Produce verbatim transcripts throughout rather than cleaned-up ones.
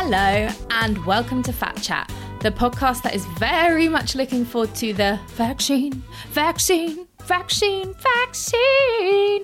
Hello and welcome to Fat Chat, the podcast that is very much looking forward to the vaccine, vaccine, vaccine, vaccine.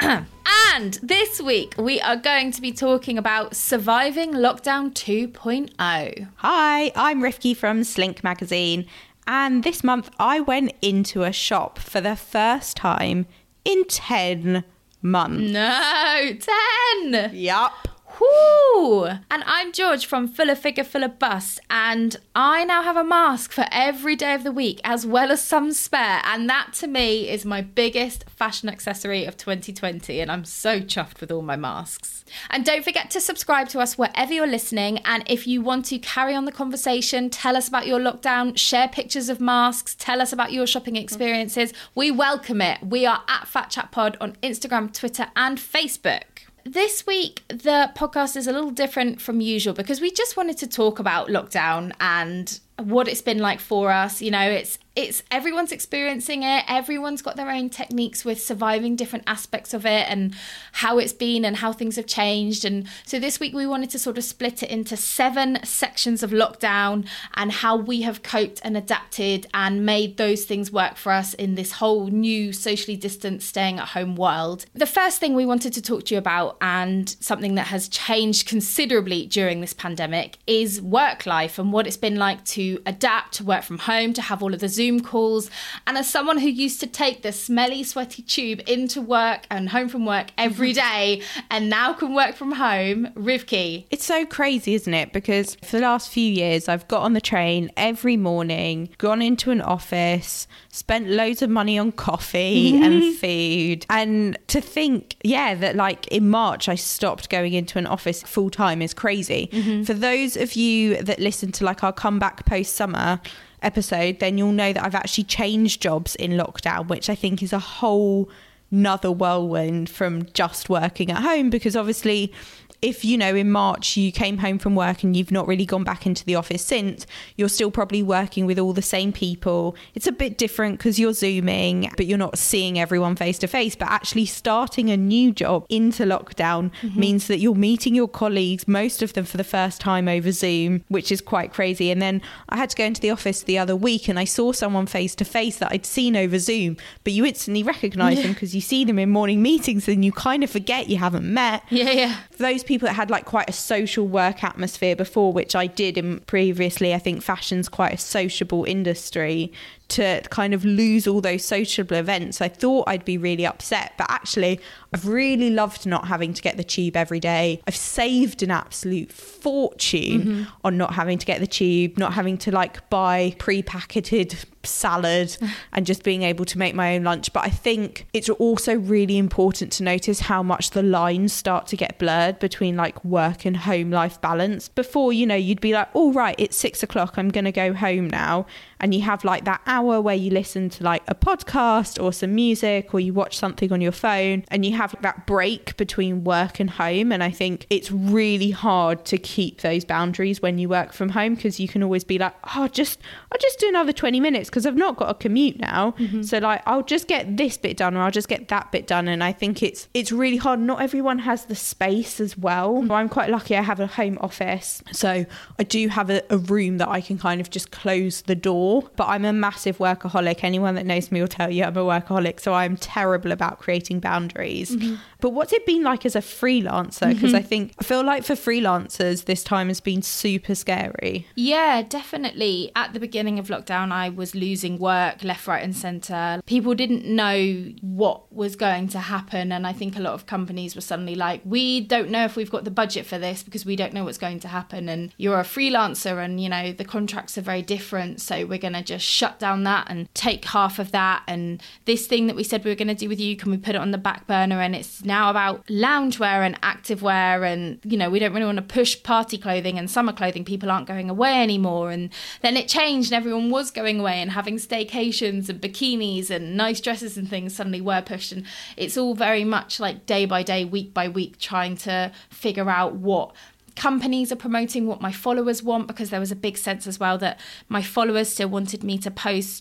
And this week we are going to be talking about surviving lockdown two point oh. Hi, I'm Rifki from Slink magazine, and this month I went into a shop for the first time in ten months. No, ten! Yup. Whoo! And I'm George from Fuller Figure, Fuller Bust, and I now have a mask for every day of the week, as well as some spare, and that to me is my biggest fashion accessory of twenty twenty, and I'm so chuffed with all my masks. And don't forget to subscribe to us wherever you're listening, and if you want to carry on the conversation, tell us about your lockdown, share pictures of masks, tell us about your shopping experiences, we welcome it. We are at Fat Chat Pod on Instagram, Twitter and Facebook. This week, the podcast is a little different from usual because we just wanted to talk about lockdown and what it's been like for us. You know, it's it's everyone's experiencing it. Everyone's got their own techniques with surviving different aspects of it and how it's been and how things have changed. And so this week we wanted to sort of split it into seven sections of lockdown and how we have coped and adapted and made those things work for us in this whole new socially distanced staying at home world. The first thing we wanted to talk to you about, and something that has changed considerably during this pandemic, is work life and what it's been like to adapt to work from home, to have all of the Zoom calls. And as someone who used to take the smelly, sweaty tube into work and home from work every day and now can work from home, Rivki. It's so crazy, isn't it? Because for the last few years, I've got on the train every morning, gone into an office, spent loads of money on coffee mm-hmm. and food. And to think, yeah, that like in March, I stopped going into an office full time is crazy. Mm-hmm. For those of you that listen to like our comeback post summer episode, then you'll know that I've actually changed jobs in lockdown, which I think is a whole nother whirlwind from just working at home. Because obviously if, you know, in March you came home from work and you've not really gone back into the office since, you're still probably working with all the same people. It's a bit different because you're Zooming, but you're not seeing everyone face to face. But actually starting a new job into lockdown mm-hmm. means that you're meeting your colleagues, most of them for the first time over Zoom, which is quite crazy. And then I had to go into the office the other week and I saw someone face to face that I'd seen over Zoom, but you instantly recognise yeah. them because you see them in morning meetings and you kind of forget you haven't met. Yeah, yeah. For those people that had like quite a social work atmosphere before, which I did in previously, I think fashion's quite a sociable industry, to kind of lose all those social events, I thought I'd be really upset. But actually, I've really loved not having to get the tube every day. I've saved an absolute fortune mm-hmm. on not having to get the tube, not having to like buy pre-packeted salad and just being able to make my own lunch. But I think it's also really important to notice how much the lines start to get blurred between like work and home life balance. Before, you know, you'd be like, oh, right, it's six o'clock, I'm going to go home now. And you have like that hour where you listen to like a podcast or some music, or you watch something on your phone, and you have that break between work and home. And I think it's really hard to keep those boundaries when you work from home, because you can always be like, oh, just I'll just do another twenty minutes because I've not got a commute now. Mm-hmm. So like, I'll just get this bit done, or I'll just get that bit done. And I think it's it's really hard. Not everyone has the space as well. Mm-hmm. I'm quite lucky I have a home office, so I do have a, a room that I can kind of just close the door. But I'm a massive workaholic. Anyone that knows me will tell you I'm a workaholic, so I'm terrible about creating boundaries. Mm-hmm. But what's it been like as a freelancer? Because mm-hmm. I think I feel like for freelancers this time has been super scary. Yeah, definitely. At the beginning of lockdown, I was losing work left, right and centre. People didn't know what was going to happen, and I think a lot of companies were suddenly like, we don't know if we've got the budget for this because we don't know what's going to happen. And you're a freelancer and, you know, the contracts are very different, so we're going to just shut down that and take half of that. And this thing that we said we were going to do with you, can we put it on the back burner? And it's now about loungewear and activewear, and, you know, we don't really want to push party clothing and summer clothing. People aren't going away anymore. And then it changed and everyone was going away and having staycations and bikinis and nice dresses and things suddenly were pushed. And it's all very much like day by day, week by week, trying to figure out what companies are promoting, what my followers want, because there was a big sense as well that my followers still wanted me to post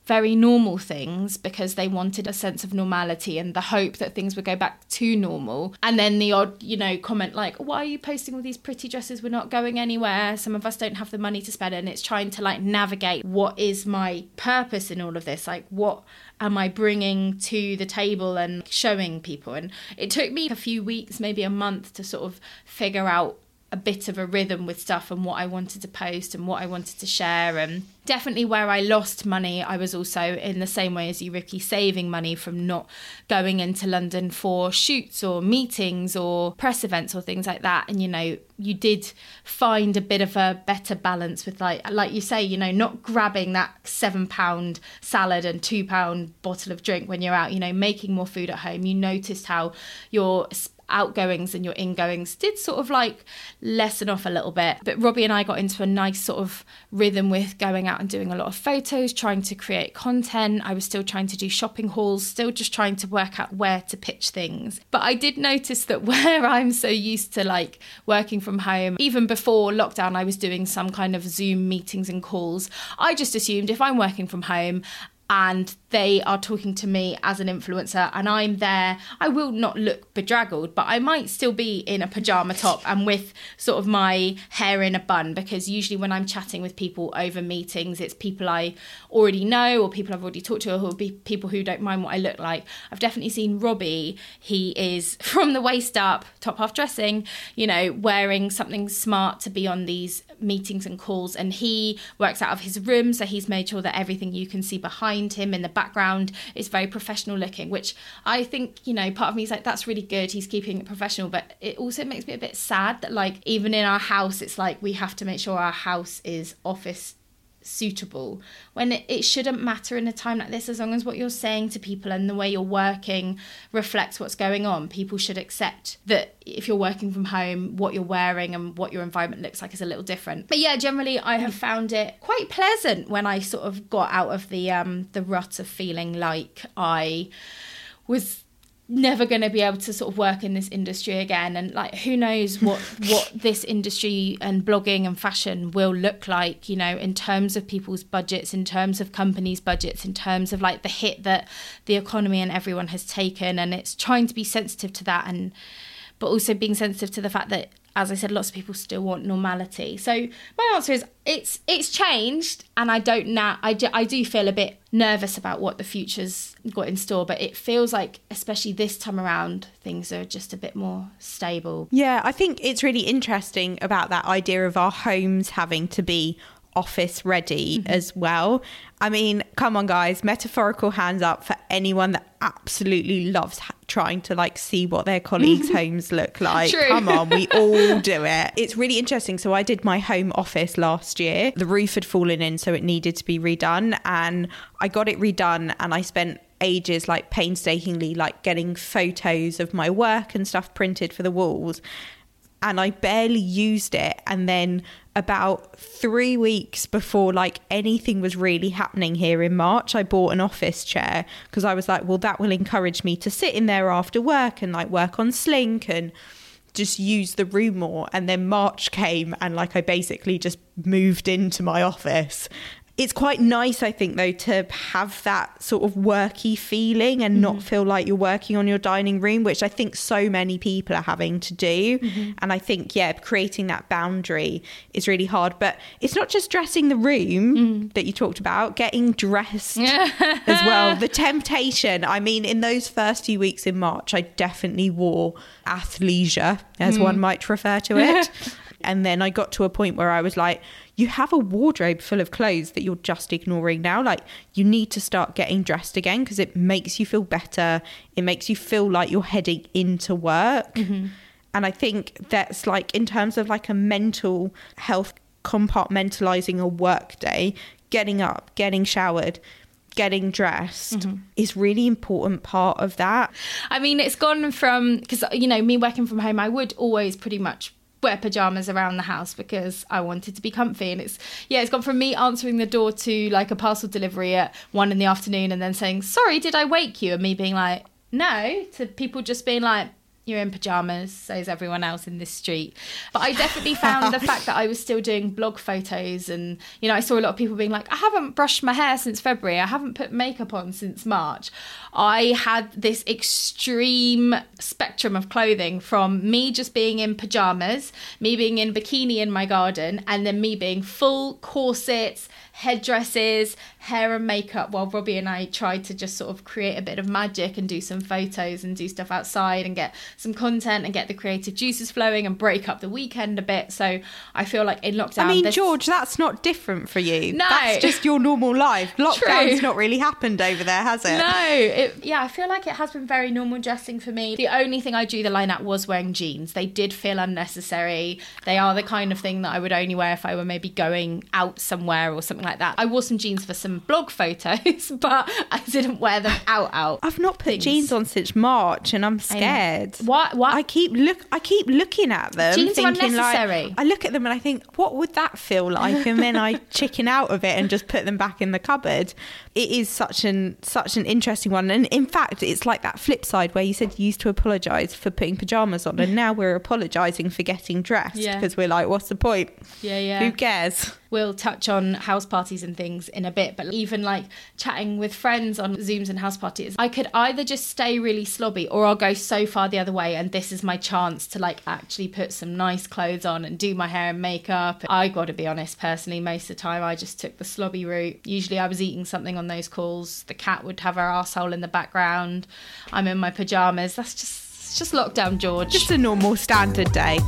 very normal things because they wanted a sense of normality and the hope that things would go back to normal. And then the odd, you know, comment like, why are you posting all these pretty dresses? We're not going anywhere. Some of us don't have the money to spend. And it's trying to like navigate what is my purpose in all of this? Like, what am I bringing to the table and showing people? And it took me a few weeks, maybe a month, to sort of figure out a bit of a rhythm with stuff and what I wanted to post and what I wanted to share. And definitely where I lost money, I was also in the same way as you, Ricky, saving money from not going into London for shoots or meetings or press events or things like that. And, you know, you did find a bit of a better balance with, like, like you say, you know, not grabbing that seven pound salad and two pound bottle of drink when you're out, you know, making more food at home. You noticed how your outgoings and your ingoings did sort of like lessen off a little bit. But Robbie and I got into a nice sort of rhythm with going out and doing a lot of photos, trying to create content. I was still trying to do shopping hauls, still just trying to work out where to pitch things. But I did notice that where I'm so used to like working from home, even before lockdown, I was doing some kind of Zoom meetings and calls. I just assumed if I'm working from home and they are talking to me as an influencer and I'm there, I will not look bedraggled, but I might still be in a pajama top and with sort of my hair in a bun, because usually when I'm chatting with people over meetings, it's people I already know or people I've already talked to, or who'll be people who don't mind what I look like. I've definitely seen Robbie. He is from the waist up, top half dressing, you know, wearing something smart to be on these meetings and calls, and he works out of his room, so he's made sure that everything you can see behind him in the background is very professional looking, which I think, you know, part of me is like, that's really good, he's keeping it professional. But it also makes me a bit sad that like even in our house, it's like we have to make sure our house is office suitable, when it, it shouldn't matter in a time like this. As long as what you're saying to people and the way you're working reflects what's going on, people should accept that if you're working from home, what you're wearing and what your environment looks like is a little different. But yeah, generally I have found it quite pleasant when I sort of got out of the um the rut of feeling like I was never going to be able to sort of work in this industry again. And like, who knows what what this industry and blogging and fashion will look like, you know, in terms of people's budgets, in terms of companies' budgets, in terms of like the hit that the economy and everyone has taken. And it's trying to be sensitive to that, and but also being sensitive to the fact that, as I said, lots of people still want normality. So my answer is it's it's changed, and I don't now. I do, I do feel a bit nervous about what the future's got in store, but it feels like, especially this time around, things are just a bit more stable. Yeah, I think it's really interesting about that idea of our homes having to be office ready mm-hmm. as well. I mean, come on guys, metaphorical hands up for anyone that absolutely loves ha- trying to like see what their colleagues' homes look like. True. Come on, we all do it. It's really interesting. So I did my home office last year. The roof had fallen in, so it needed to be redone, and I got it redone, and I spent ages like painstakingly like getting photos of my work and stuff printed for the walls, and I barely used it. And then about three weeks before like anything was really happening here in March, I bought an office chair because I was like, well, that will encourage me to sit in there after work and like work on Slink and just use the room more. And then March came, and like I basically just moved into my office. It's quite nice, I think, though, to have that sort of worky feeling and mm-hmm. not feel like you're working on your dining room, which I think so many people are having to do. Mm-hmm. And I think, yeah, creating that boundary is really hard. But it's not just dressing the room mm. that you talked about, getting dressed as well. The temptation. I mean, in those first few weeks in March, I definitely wore athleisure, as mm. one might refer to it. And then I got to a point where I was like, you have a wardrobe full of clothes that you're just ignoring now. Like, you need to start getting dressed again because it makes you feel better. It makes you feel like you're heading into work. Mm-hmm. And I think that's like, in terms of like a mental health, compartmentalizing a work day, getting up, getting showered, getting dressed mm-hmm. is really important part of that. I mean, it's gone from, because, you know, me working from home, I would always pretty much wear pajamas around the house because I wanted to be comfy. And it's, yeah, it's gone from me answering the door to like a parcel delivery at one in the afternoon and then saying, sorry, did I wake you? And me being like, no, to people just being like, you're in pyjamas, so is everyone else in this street. But I definitely found the fact that I was still doing blog photos, and, you know, I saw a lot of people being like, I haven't brushed my hair since February, I haven't put makeup on since March. I had this extreme spectrum of clothing, from me just being in pyjamas, me being in bikini in my garden, and then me being full corsets, headdresses, hair and makeup, while Robbie and I tried to just sort of create a bit of magic and do some photos and do stuff outside and get some content and get the creative juices flowing and break up the weekend a bit. So I feel like in lockdown... I mean, this... George, that's not different for you. No. That's just your normal life. Lockdown's True. not really happened over there, has it? No. It, yeah, I feel like it has been very normal dressing for me. The only thing I drew the line at was wearing jeans. They did feel unnecessary. They are the kind of thing that I would only wear if I were maybe going out somewhere or something like that. I wore some jeans for some blog photos, but I didn't wear them out out. I've not put things. jeans on since March, and I'm scared. What? What? I keep look. I keep looking at them, Jeans are thinking unnecessary. like. I look at them and I think, what would that feel like? And then I chicken out of it and just put them back in the cupboard. It is such an such an interesting one, and in fact, it's like that flip side where you said you used to apologise for putting pyjamas on, and now we're apologising for getting dressed because Yeah. we're like, what's the point? Yeah, yeah. Who cares? We'll touch on house parties and things in a bit, but even like chatting with friends on Zooms and house parties, I could either just stay really slobby, or I'll go so far the other way, and this is my chance to like actually put some nice clothes on and do my hair and makeup. I gotta be honest, personally, most of the time I just took the slobby route. Usually I was eating something on those calls, the cat would have her arsehole in the background, I'm in my pyjamas. That's just, it's just lockdown, George. Just a normal standard day.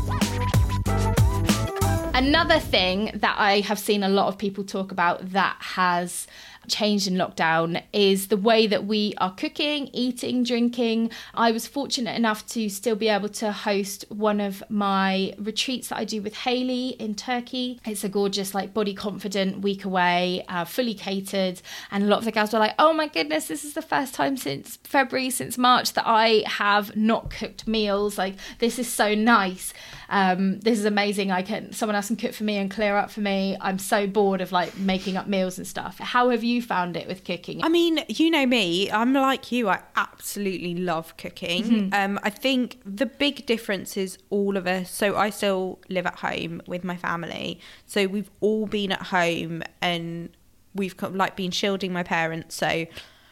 Another thing that I have seen a lot of people talk about that has changed in lockdown is the way that we are cooking, eating, drinking. I was fortunate enough to still be able to host one of my retreats that I do with Hayley in Turkey. It's a gorgeous, like, body confident week away, uh, fully catered. And a lot of the girls were like, oh my goodness, this is the first time since February, since March, that I have not cooked meals. Like, this is so nice. Um, this is amazing. I can, someone else can cook for me and clear up for me. I'm so bored of like making up meals and stuff. How have you found it with cooking? I mean, you know me, I'm like you, I absolutely love cooking. Mm-hmm. Um, I think the big difference is all of us. So I still live at home with my family. So we've all been at home and we've like been shielding my parents. So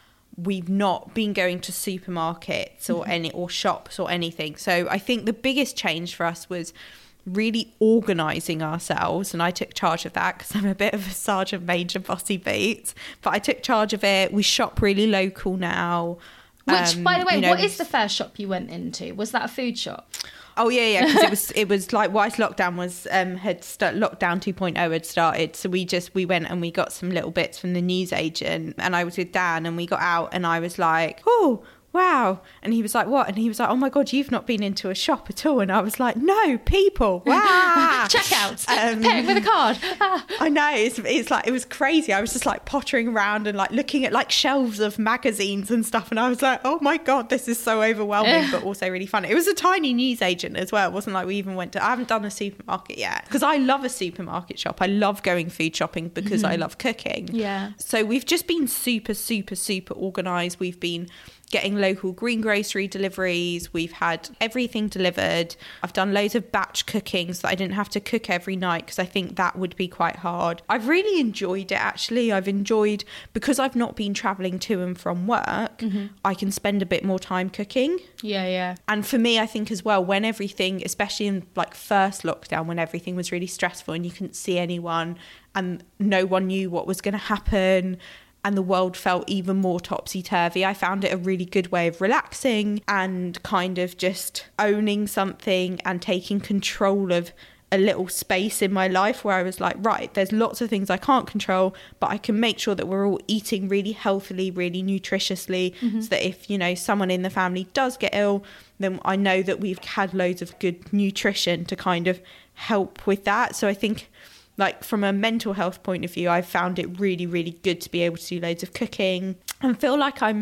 we've not been going to supermarkets or any or shops or anything. So I think the biggest change for us was really organising ourselves, and I took charge of that because I'm a bit of a sergeant major bossy boots, but I took charge of it. We shop really local now. Which, um, by the way, you know, what is the first shop you went into? Was that a food shop? Oh yeah, yeah, because it was it was like whilst lockdown was um had start, lockdown two point oh had started, so we just we went and we got some little bits from the newsagent, and I was with Dan and we got out and I was like, oh wow, and he was like, what? And he was like, oh my god, you've not been into a shop at all. And I was like, no, people, wow. Checkouts, um, pay it with a card. I know, it's, it's like, it was crazy. I was just like pottering around and like looking at like shelves of magazines and stuff, and I was like, oh my god, this is so overwhelming, but also really fun. It was a tiny newsagent as well. It wasn't like we even went to, I haven't done a supermarket yet, because I love a supermarket shop. I love going food shopping because mm-hmm. I love cooking. Yeah. So we've just been super, super, super organised. We've been getting local green grocery deliveries. We've had everything delivered. I've done loads of batch cooking so that I didn't have to cook every night, because I think that would be quite hard. I've really enjoyed it, actually. I've enjoyed, because I've not been travelling to and from work, mm-hmm. I can spend a bit more time cooking. Yeah, yeah. And for me, I think as well, when everything, especially in like first lockdown, when everything was really stressful and you couldn't see anyone and no one knew what was going to happen, and the world felt even more topsy-turvy, I found it a really good way of relaxing and kind of just owning something and taking control of a little space in my life where I was like, right, there's lots of things I can't control, but I can make sure that we're all eating really healthily, really nutritiously, mm-hmm. so that if, you know, someone in the family does get ill, then I know that we've had loads of good nutrition to kind of help with that. So I think, like, from a mental health point of view, I've found it really, really good to be able to do loads of cooking and feel like I'm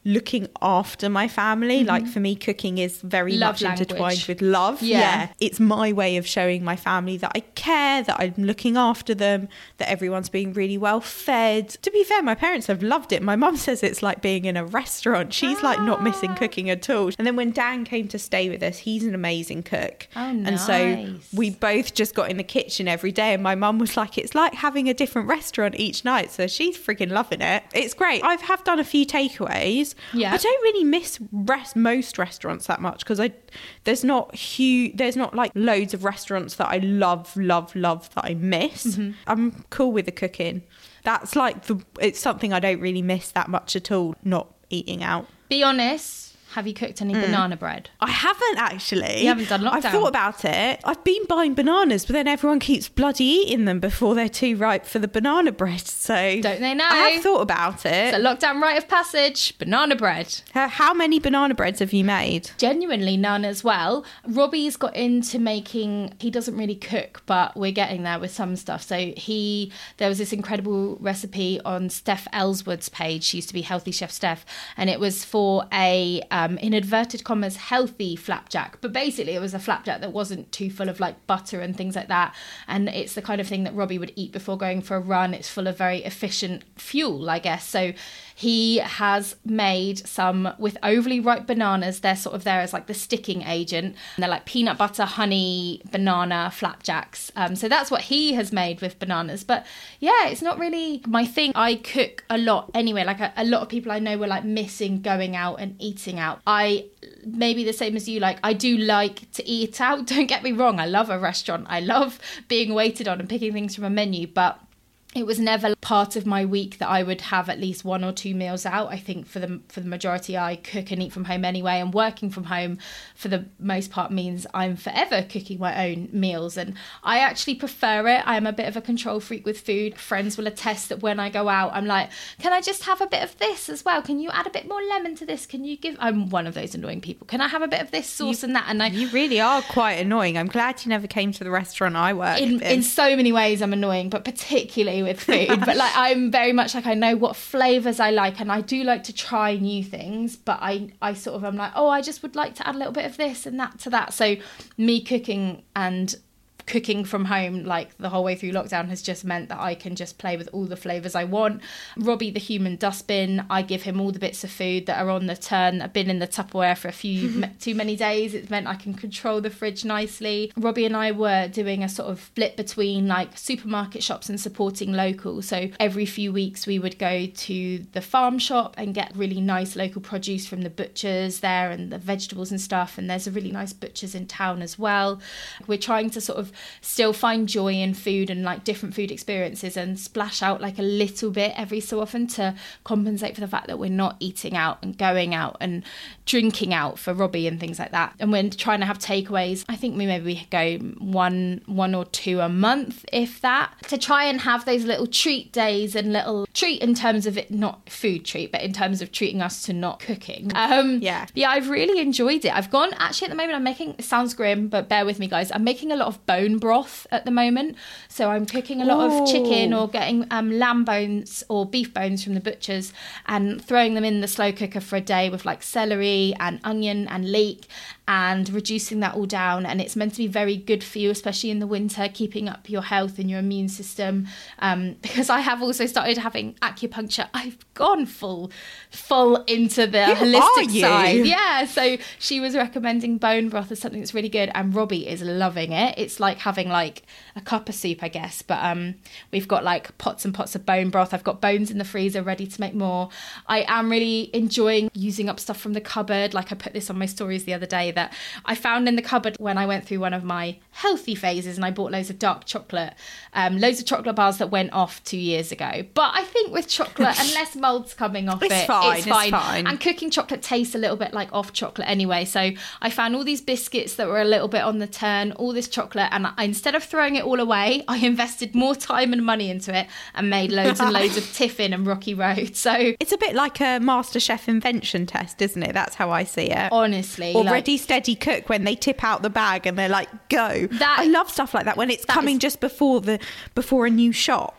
looking after my family. Mm-hmm. Like for me, cooking is very love much language. intertwined with love. Yeah. yeah. It's my way of showing my family that I care, that I'm looking after them, that everyone's being really well fed. To be fair, my parents have loved it. My mum says it's like being in a restaurant. She's ah. like not missing cooking at all. And then when Dan came to stay with us, he's an amazing cook. Oh, nice. And so we both just got in the kitchen every day, and my mum was like, it's like having a different restaurant each night. So she's freaking loving it. It's great. I have done a few takeaways. Yeah. I don't really miss rest most restaurants that much because I there's not huge there's not like loads of restaurants that I love love love that I miss. Mm-hmm. I'm cool with the cooking. That's like the it's something I don't really miss that much at all, not eating out. Be honest. Have you cooked any mm. banana bread? I haven't actually. You haven't done lockdown? I've thought about it. I've been buying bananas, but then everyone keeps bloody eating them before they're too ripe for the banana bread. So don't they know? I have thought about it. It's a lockdown rite of passage. Banana bread. How, how many banana breads have you made? Genuinely none as well. Robbie's got into making. He doesn't really cook, but we're getting there with some stuff. So he there was this incredible recipe on Steph Ellswood's page. She used to be Healthy Chef Steph, and it was for a. Um, in inverted commas, healthy flapjack. But basically it was a flapjack that wasn't too full of like butter and things like that. And it's the kind of thing that Robbie would eat before going for a run. It's full of very efficient fuel, I guess. So he has made some with overly ripe bananas. They're sort of there as like the sticking agent. And they're like peanut butter, honey, banana flapjacks. Um, so that's what he has made with bananas. But yeah, it's not really my thing. I cook a lot anyway. Like a, a lot of people I know were like missing going out and eating out. I maybe the same as you, like I do like to eat out. Don't get me wrong. I love a restaurant. I love being waited on and picking things from a menu. But it was never part of my week that I would have at least one or two meals out. I think for the for the majority, I cook and eat from home anyway. And working from home, for the most part, means I'm forever cooking my own meals. And I actually prefer it. I'm a bit of a control freak with food. Friends will attest that when I go out, I'm like, can I just have a bit of this as well? Can you add a bit more lemon to this? Can you give... I'm one of those annoying people. Can I have a bit of this sauce you, and that? And I, you really are quite annoying. I'm glad you never came to the restaurant I work in. In, in so many ways, I'm annoying, but particularly with food. But like I'm very much like I know what flavors I like, and I do like to try new things, but I I sort of I'm like, oh, I just would like to add a little bit of this and that to that. So me cooking and cooking from home like the whole way through lockdown has just meant that I can just play with all the flavours I want. Robbie, the human dustbin, I give him all the bits of food that are on the turn. I've been in the Tupperware for a few too many days. It's meant I can control the fridge nicely. Robbie and I were doing a sort of split between like supermarket shops and supporting local. So every few weeks we would go to the farm shop and get really nice local produce from the butchers there and the vegetables and stuff. And there's a really nice butchers in town as well. We're trying to sort of still find joy in food and like different food experiences and splash out like a little bit every so often to compensate for the fact that we're not eating out and going out and drinking out for Robbie and things like that. And we're trying to have takeaways. I think we maybe go one one or two a month, if that, to try and have those little treat days and little treat in terms of it, not food treat, but in terms of treating us to not cooking. Um, yeah. Yeah, I've really enjoyed it. I've gone, actually at the moment I'm making, it sounds grim, but bear with me guys, I'm making a lot of bone broth at the moment. So I'm cooking a lot Ooh. of chicken or getting um, lamb bones or beef bones from the butchers and throwing them in the slow cooker for a day with like celery and onion and leek and reducing that all down. And it's meant to be very good for you, especially in the winter, keeping up your health and your immune system. Um, because I have also started having acupuncture. I've gone full, full into the Who holistic are you? side. Yeah. So she was recommending bone broth as something that's really good. And Robbie is loving it. It's like having like a cup of soup, I guess. But um, we've got like pots and pots of bone broth. I've got bones in the freezer ready to make more. I am really enjoying using up stuff from the cupboard. Like I put this on my stories the other day that I found in the cupboard when I went through one of my healthy phases and I bought loads of dark chocolate, um, loads of chocolate bars that went off two years ago. But I think with chocolate, unless mold's coming off it's it, fine, it's fine. It's fine. And cooking chocolate tastes a little bit like off chocolate anyway. So I found all these biscuits that were a little bit on the turn, all this chocolate, and I, instead of throwing it all away, I invested more time and money into it and made loads and loads of Tiffin and Rocky Road. So it's a bit like a MasterChef invention test, isn't it? That's how I see it. Honestly. Or like, Ready Steady Cook when they tip out the bag and they're like, go. That, I love stuff like that when it's coming is, just before the before a new shop.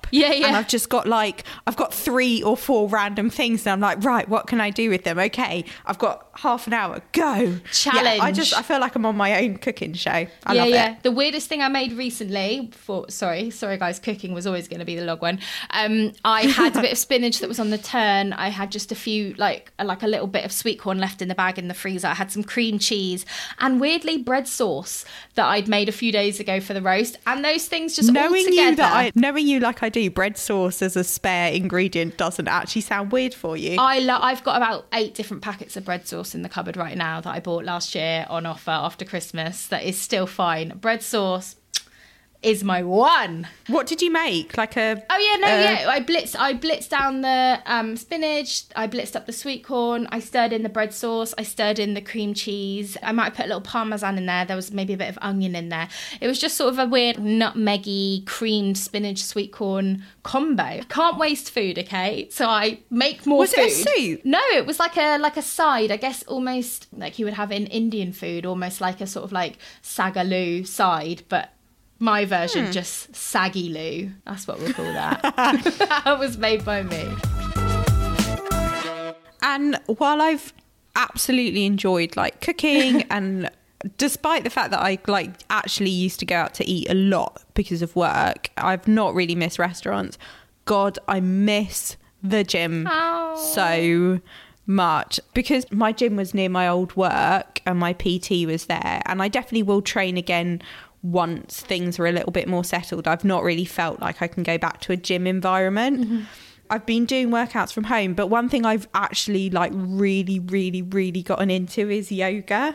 Yeah, yeah. And I've just got like, I've got three or four random things and I'm like, right, what can I do with them? Okay, I've got half an hour, go. Challenge. Yeah, I just, I feel like I'm on my own cooking show. I yeah, love yeah. it. The weirdest thing I made recently, for sorry, sorry guys, cooking was always going to be the log one. Um, I had a bit of spinach that was on the turn. I had just a few, like, like a little bit of sweet corn left in the bag in the freezer. I had some cream cheese and weirdly bread sauce that I'd made a few days ago for the roast. And those things just knowing all together. you that I, knowing you like I do, bread sauce as a spare ingredient doesn't actually sound weird for you. I lo- I've got about eight different packets of bread sauce in the cupboard right now that I bought last year on offer after Christmas. That is still fine. Bread sauce is my one. What did you make? Like a oh yeah no uh, yeah I blitzed I blitzed down the um spinach, I blitzed up the sweet corn, I stirred in the bread sauce, I stirred in the cream cheese. I might have put a little parmesan in there. There was maybe a bit of onion in there. It was just sort of a weird nutmeggy creamed spinach sweet corn combo. Can't waste food, okay? So I make more was food. Was it a soup? No, it was like a like a side, I guess, almost like you would have in Indian food, almost like a sort of like sagaloo side, but my version, hmm. just saggy loo. That's what we'll call that. That was made by me. And while I've absolutely enjoyed like cooking and despite the fact that I like actually used to go out to eat a lot because of work, I've not really missed restaurants. God, I miss the gym oh. so much because my gym was near my old work and my P T was there, and I definitely will train again once things are a little bit more settled. I've not really felt like I can go back to a gym environment. Mm-hmm. I've been doing workouts from home, but one thing I've actually like really, really, really gotten into is yoga.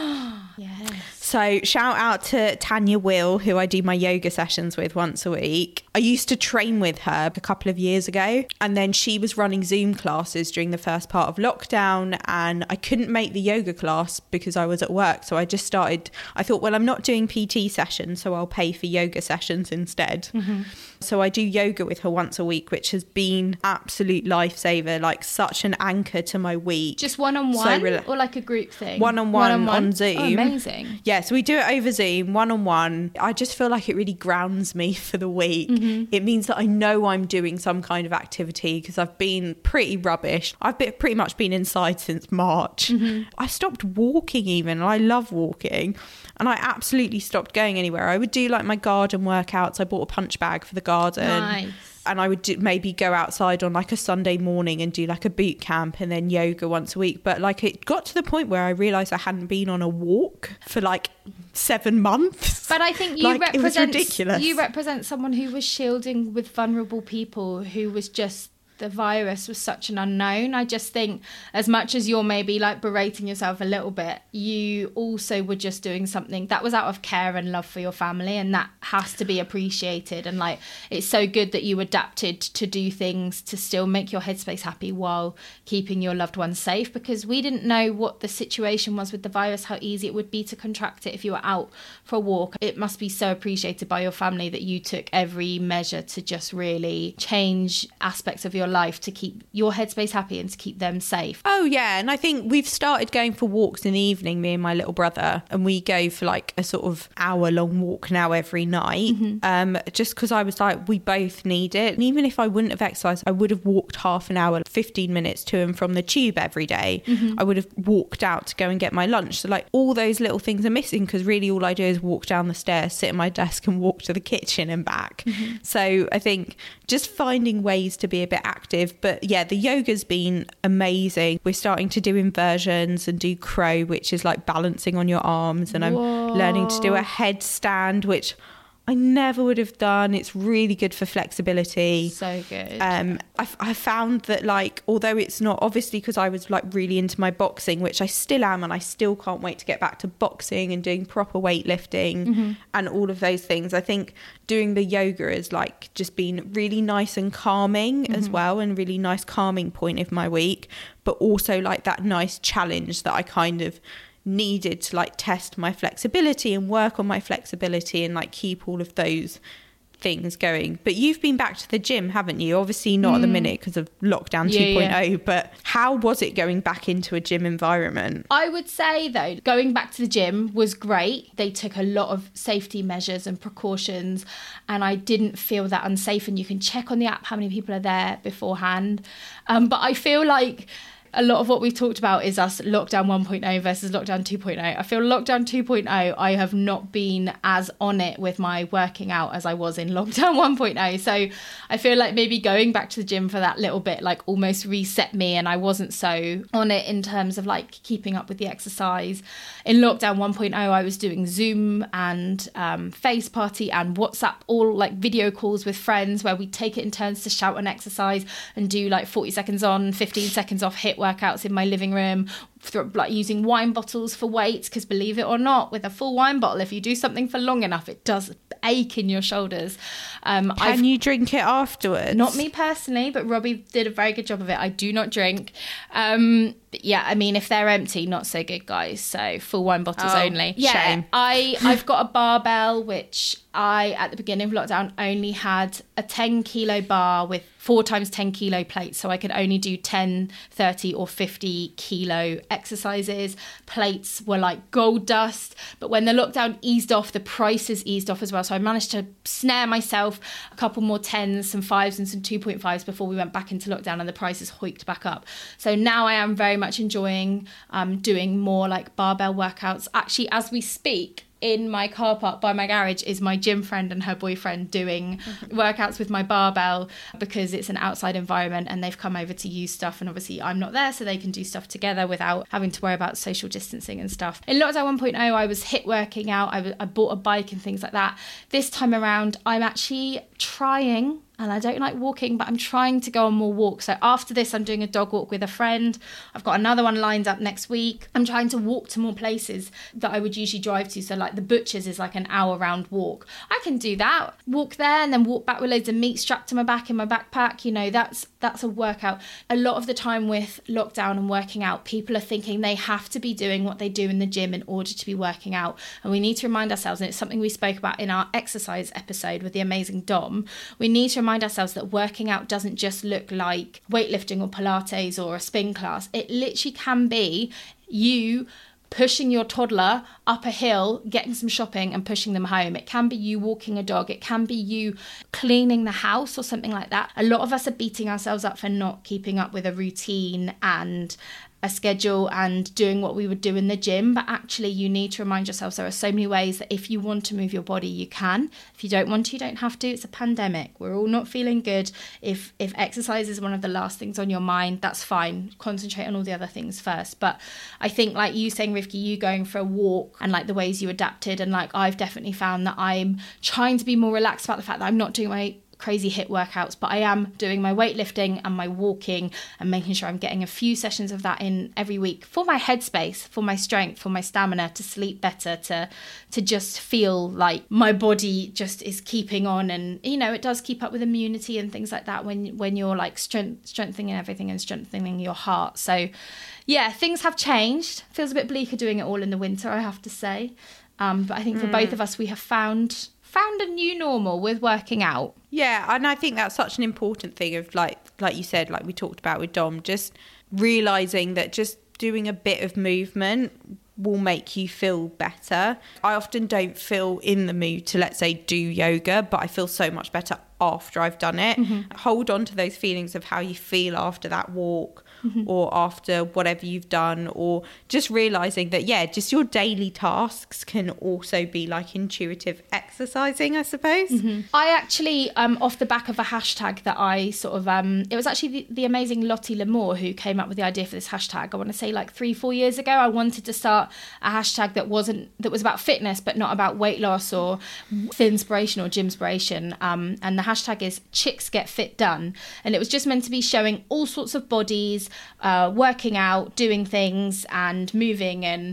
Yes. So shout out to Tanya Will, who I do my yoga sessions with once a week. I used to train with her a couple of years ago, and then she was running Zoom classes during the first part of lockdown, and I couldn't make the yoga class because I was at work. So I just started, I thought, well, I'm not doing P T sessions, so I'll pay for yoga sessions instead. Mm-hmm. So I do yoga with her once a week, which has been absolute lifesaver, like such an anchor to my week. Just one-on-one so re- or like a group thing? One-on-one, one-on-one on Zoom. Oh, amazing. Yeah, so we do it over Zoom, one-on-one. I just feel like it really grounds me for the week. Mm-hmm. It means that I know I'm doing some kind of activity because I've been pretty rubbish. I've been, pretty much been inside since March. Mm-hmm. I stopped walking even, and I love walking. And I absolutely stopped going anywhere. I would do like my garden workouts. I bought a punch bag for the garden. Nice. And I would do, maybe go outside on like a Sunday morning and do like a boot camp and then yoga once a week. But like it got to the point where I realised I hadn't been on a walk for like seven months. But I think you like, represent, it was ridiculous. You represent someone who was shielding with vulnerable people, who was just, the virus was such an unknown. I just think as much as you're maybe like berating yourself a little bit, you also were just doing something that was out of care and love for your family, and that has to be appreciated. And like, it's so good that you adapted to do things to still make your headspace happy while keeping your loved ones safe, because we didn't know what the situation was with the virus, how easy it would be to contract it if you were out for a walk. It must be so appreciated by your family that you took every measure to just really change aspects of your life to keep your headspace happy and to keep them safe. Oh yeah, and I think we've started going for walks in the evening, me and my little brother, and we go for like a sort of hour long walk now every night. Mm-hmm. um just because I was like, we both need it. And even if I wouldn't have exercised, I would have walked half an hour, fifteen minutes to and from the tube every day. Mm-hmm. I would have walked out to go and get my lunch. So like all those little things are missing, because really all I do is walk down the stairs, sit at my desk and walk to the kitchen and back. Mm-hmm. So I think just finding ways to be a bit active. But yeah, the yoga's been amazing. We're starting to do inversions and do crow, which is like balancing on your arms, and Whoa. I'm learning to do a headstand, which I never would have done. It's really good for flexibility. So good. Um, I, I found that like, although it's not obviously because I was like really into my boxing, which I still am, and I still can't wait to get back to boxing and doing proper weightlifting mm-hmm. and all of those things. I think doing the yoga has like just been really nice and calming mm-hmm. as well, and really nice calming point of my week, but also like that nice challenge that I kind of needed to like test my flexibility and work on my flexibility and like keep all of those things going. But you've been back to the gym, haven't you? Obviously not mm. at the minute because of lockdown yeah, two point oh, yeah. but how was it going back into a gym environment? I would say though, going back to the gym was great. They took a lot of safety measures and precautions, and I didn't feel that unsafe, and you can check on the app how many people are there beforehand. Um, but I feel like a lot of what we've talked about is us lockdown one point oh versus lockdown two point oh. I feel lockdown two point oh, I have not been as on it with my working out as I was in lockdown one point oh. So I feel like maybe going back to the gym for that little bit like almost reset me, and I wasn't so on it in terms of like keeping up with the exercise. In lockdown one point oh, I was doing Zoom and um, Face Party and WhatsApp, all like video calls with friends where we take it in turns to shout an exercise and do like forty seconds on, fifteen seconds off hit workouts in my living room, like using wine bottles for weights, because believe it or not, with a full wine bottle, if you do something for long enough, it does ache in your shoulders. Um, Can I've, you drink it afterwards? Not me personally, but Robbie did a very good job of it. I do not drink. Um, but yeah, I mean, if they're empty, not so good, guys. So full wine bottles oh, only. Yeah, shame. I, I've got a barbell, which I, at the beginning of lockdown, only had a ten kilo bar with four times ten kilo plates. So I could only do ten, thirty or fifty kilo exercises. Plates were like gold dust. But when the lockdown eased off, the prices eased off as well. So I managed to snare myself a couple more tens, some fives and some two point fives before we went back into lockdown, and the prices hoiked back up. So now I am very much enjoying um, doing more like barbell workouts. Actually, as we speak, in my car park by my garage is my gym friend and her boyfriend doing workouts with my barbell, because it's an outside environment and they've come over to use stuff, and obviously I'm not there, so they can do stuff together without having to worry about social distancing and stuff. In lockdown one point oh, I was hit working out. I, w- I bought a bike and things like that. This time around, I'm actually trying, and I don't like walking, but I'm trying to go on more walks. So after this, I'm doing a dog walk with a friend. I've got another one lined up next week. I'm trying to walk to more places that I would usually drive to. So like the Butchers is like an hour round walk. I can do that. Walk there and then walk back with loads of meat strapped to my back in my backpack. You know, that's that's a workout. A lot of the time with lockdown and working out, people are thinking they have to be doing what they do in the gym in order to be working out. And we need to remind ourselves, and it's something we spoke about in our exercise episode with the amazing Dom, we need to remind ourselves that working out doesn't just look like weightlifting or Pilates or a spin class. It literally can be you pushing your toddler up a hill, getting some shopping and pushing them home. It can be you walking a dog. It can be you cleaning the house or something like that. A lot of us are beating ourselves up for not keeping up with a routine and a schedule and doing what we would do in the gym, but actually you need to remind yourselves there are so many ways that if you want to move your body, you can. If you don't want to, you don't have to. It's a pandemic. We're all not feeling good. If if exercise is one of the last things on your mind, that's fine. Concentrate on all the other things first. But I think like you saying, Rivki, you going for a walk and like the ways you adapted, and like I've definitely found that I'm trying to be more relaxed about the fact that I'm not doing my crazy hit workouts, but I am doing my weightlifting and my walking and making sure I'm getting a few sessions of that in every week for my headspace, for my strength, for my stamina, to sleep better, to to just feel like my body just is keeping on. And you know, it does keep up with immunity and things like that when when you're like strength, strengthening everything and strengthening your heart. So yeah, things have changed. Feels a bit bleaker doing it all in the winter, I have to say, um, but I think for mm. both of us, we have found found a new normal with working out. Yeah, and I think that's such an important thing of like like you said, like we talked about with Dom, just realising that just doing a bit of movement will make you feel better. I often don't feel in the mood to, let's say, do yoga, but I feel so much better after I've done it. Mm-hmm. Hold on to those feelings of how you feel after that walk. Mm-hmm. Or after whatever you've done, or just realising that, yeah, just your daily tasks can also be like intuitive exercising, I suppose. Mm-hmm. I actually, um, off the back of a hashtag that I sort of, um, it was actually the, the amazing Lottie Lamour who came up with the idea for this hashtag. I want to say like three, four years ago, I wanted to start a hashtag that wasn't, that was about fitness, but not about weight loss or inspiration or gymspiration. Um, and the hashtag is Chicks Get Fit Done. And it was just meant to be showing all sorts of bodies, Uh, working out, doing things and moving and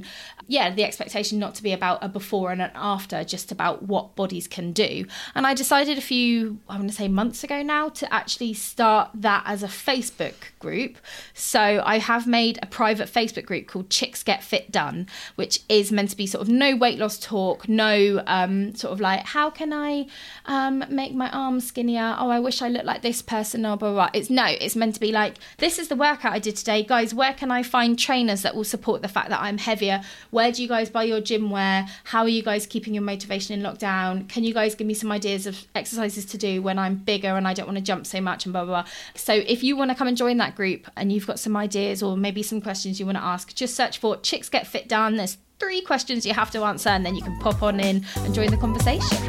yeah, the expectation not to be about a before and an after, just about what bodies can do. And I decided a few, I want to say months ago now, to actually start that as a Facebook group. So I have made a private Facebook group called Chicks Get Fit Done, which is meant to be sort of no weight loss talk, no um, sort of like, how can I um, make my arms skinnier? Oh, I wish I looked like this person, or blah, blah, blah. It's no, it's meant to be like, this is the workout I did today. Guys, where can I find trainers that will support the fact that I'm heavier? Where do you guys buy your gym wear? How are you guys keeping your motivation in lockdown? Can you guys give me some ideas of exercises to do when I'm bigger and I don't want to jump so much and blah, blah, blah. So if you want to come and join that group and you've got some ideas or maybe some questions you want to ask, just search for Chicks Get Fit Done. There's three questions you have to answer and then you can pop on in and join the conversation.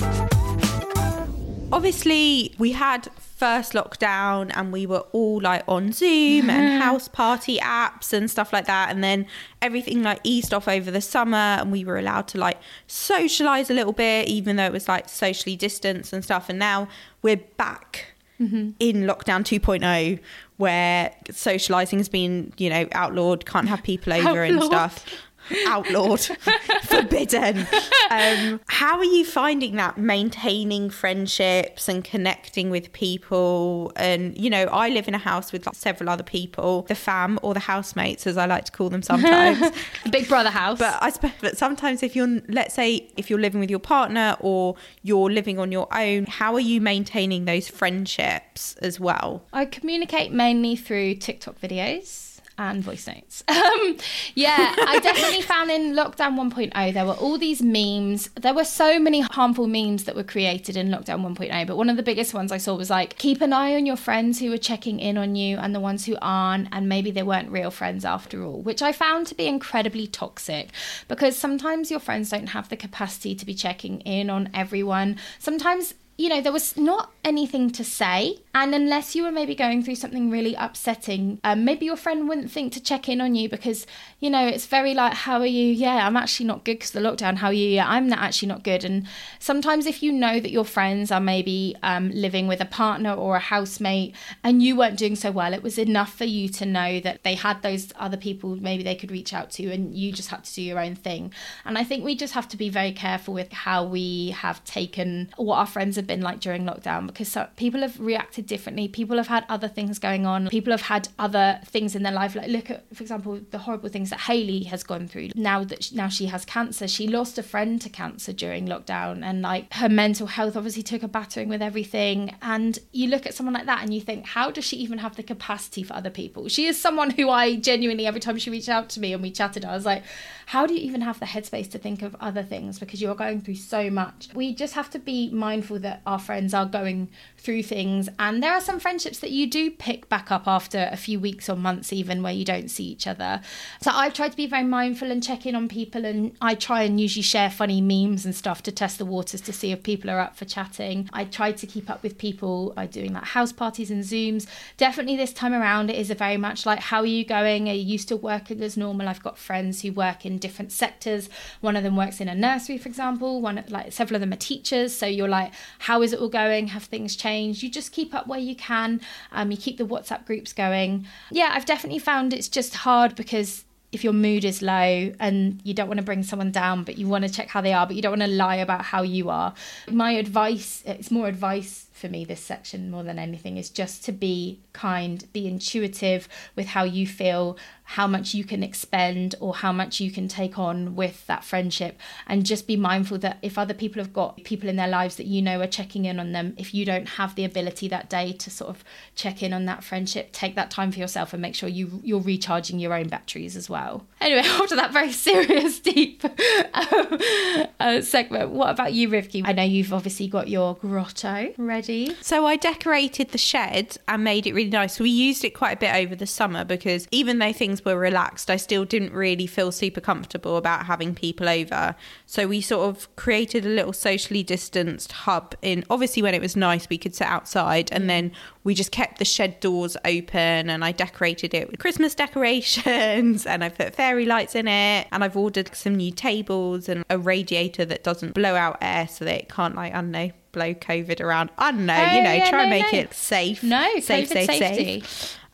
Obviously, we had first lockdown and we were all like on Zoom and house party apps and stuff like that, and then everything like eased off over the summer and we were allowed to like socialize a little bit, even though it was like socially distanced and stuff. And now we're back mm-hmm. in lockdown two point oh, where socializing has been, you know, outlawed, can't have people over and stuff. Outlawed, forbidden. Um, how are you finding that, maintaining friendships and connecting with people? And, you know, I live in a house with like several other people, the fam or the housemates, as I like to call them sometimes. The Big Brother house. But I suppose, but sometimes if you're, let's say, if you're living with your partner or you're living on your own, how are you maintaining those friendships as well? I communicate mainly through TikTok videos and voice notes. Um, yeah, I definitely found in lockdown one point oh, there were all these memes. There were so many harmful memes that were created in lockdown one point oh, but one of the biggest ones I saw was like, keep an eye on your friends who are checking in on you and the ones who aren't, and maybe they weren't real friends after all, which I found to be incredibly toxic, because sometimes your friends don't have the capacity to be checking in on everyone. Sometimes, you know, there was not anything to say. And unless you were maybe going through something really upsetting, um, maybe your friend wouldn't think to check in on you because, you know, it's very like, how are you? Yeah, I'm actually not good because of the lockdown. How are you? Yeah, I'm not actually not good. And sometimes if you know that your friends are maybe um, living with a partner or a housemate and you weren't doing so well, it was enough for you to know that they had those other people maybe they could reach out to, and you just had to do your own thing. And I think we just have to be very careful with how we have taken what our friends have been like during lockdown, because so, people have reacted differently. People have had other things going on. People have had other things in their life. Like look at, for example, the horrible things that Hayley has gone through. Now that she, now she has cancer, she lost a friend to cancer during lockdown, and like her mental health obviously took a battering with everything. And you look at someone like that and you think, how does she even have the capacity for other people? She is someone who I genuinely, every time she reached out to me and we chatted, I was like, how do you even have the headspace to think of other things, because you're going through so much? We just have to be mindful that our friends are going through things, and there are some friendships that you do pick back up after a few weeks or months even, where you don't see each other. So I've tried to be very mindful and check in on people, and I try and usually share funny memes and stuff to test the waters to see if people are up for chatting. I try to keep up with people by doing like house parties and Zooms. Definitely this time around it is a very much like, how are you going? Are you still working as normal? I've got friends who work in different sectors. One of them works in a nursery, for example. One, like several of them are teachers. So you're like, how is it all going? Have things changed? You just keep up where you can. Um, you keep the WhatsApp groups going. Yeah, I've definitely found it's just hard, because if your mood is low and you don't want to bring someone down, but you want to check how they are, but you don't want to lie about how you are. My advice, it's more advice for me, this section more than anything, is just to be kind, be intuitive with how you feel, how much you can expend or how much you can take on with that friendship, and just be mindful that if other people have got people in their lives that you know are checking in on them, if you don't have the ability that day to sort of check in on that friendship, take that time for yourself and make sure you, you're recharging your own batteries as well. Anyway, after that very serious, deep um, uh, segment, what about you, Rivki? I know you've obviously got your grotto ready. So I decorated the shed and made it really nice. We used it quite a bit over the summer, because even though things were relaxed, I still didn't really feel super comfortable about having people over. So we sort of created a little socially distanced hub in, obviously when it was nice we could sit outside, and then we just kept the shed doors open, and I decorated it with Christmas decorations and I put fairy lights in it, and I've ordered some new tables and a radiator that doesn't blow out air so that it can't, like, I don't know, blow COVID around. I don't know, oh, you know, yeah, try no, and make no. it safe. No, safe, COVID safe, safety. safe.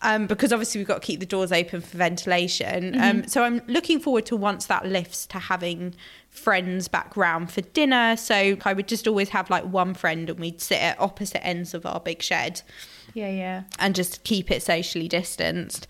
Um, because obviously we've got to keep the doors open for ventilation. Mm-hmm. Um, so I'm looking forward to, once that lifts, to having friends back round for dinner. So I would just always have like one friend and we'd sit at opposite ends of our big shed. Yeah, yeah. And just keep it socially distanced.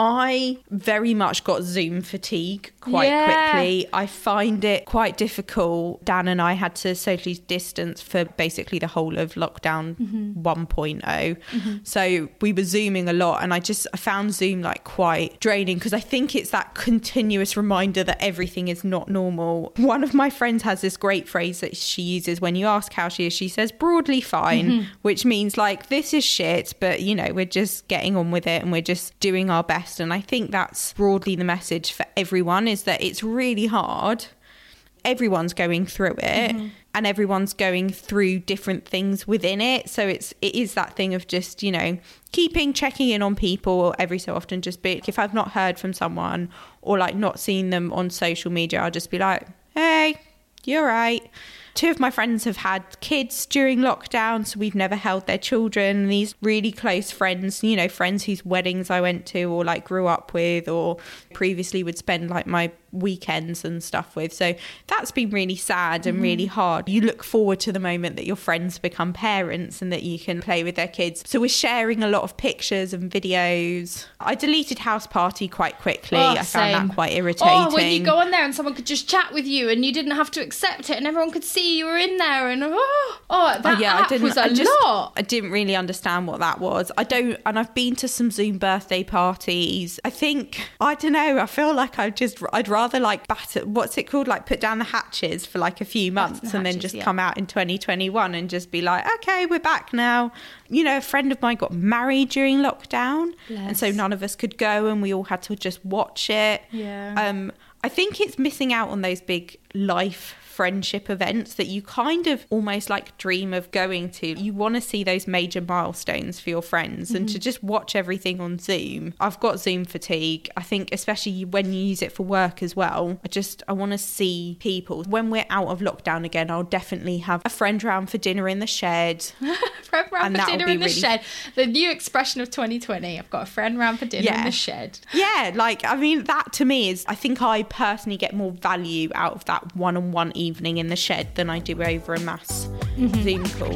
I very much got Zoom fatigue quite yeah. quickly. I find it quite difficult. Dan and I had to socially distance for basically the whole of lockdown mm-hmm. one point oh. Mm-hmm. So we were Zooming a lot, and I just I found Zoom like quite draining, because I think it's that continuous reminder that everything is not normal. One of my friends has this great phrase that she uses when you ask how she is. She says broadly fine, mm-hmm. which means like, this is shit, but you know, we're just getting on with it and we're just doing our best. And I think that's broadly the message for everyone, is that it's really hard. Everyone's going through it, mm-hmm. and everyone's going through different things within it. So it's it is that thing of just, you know, keeping checking in on people every so often. Just be, if I've not heard from someone or like not seen them on social media, I'll just be like, hey, you're right. Two of my friends have had kids during lockdown, so we've never held their children. These really close friends, you know, friends whose weddings I went to or like grew up with or previously would spend like my weekends and stuff with. So that's been really sad and mm-hmm. really hard. You look forward to the moment that your friends become parents and that you can play with their kids. So we're sharing a lot of pictures and videos. I deleted House Party quite quickly. Oh, I same. found that quite irritating. Oh, when you go on there and someone could just chat with you and you didn't have to accept it and everyone could see you were in there, and oh, oh that oh, yeah, app I didn't, was a I just, lot. I didn't really understand what that was. I don't, and I've been to some Zoom birthday parties. I think, I don't know, I feel like I just, I'd rather like batter, what's it called? Like put down the hatches for like a few months the and hatches, then just yeah. come out in twenty twenty-one and just be like, okay, we're back now. You know, a friend of mine got married during lockdown. Bless. And so none of us could go and we all had to just watch it. Yeah. Um, I think it's missing out on those big life friendship events that you kind of almost like dream of going to. You want to see those major milestones for your friends, mm-hmm. and to just watch everything on Zoom. I've got Zoom fatigue. I think especially when you use it for work as well. I just, I want to see people. When we're out of lockdown again, I'll definitely have a friend round for dinner in the shed. Friend round for dinner in the really... shed. The new expression of twenty twenty. I've got a friend round for dinner yeah. in the shed. Yeah, like, I mean, that to me is, I think I personally get more value out of that one-on-one evening in the shed than I do over a mass mm-hmm. Zoom call.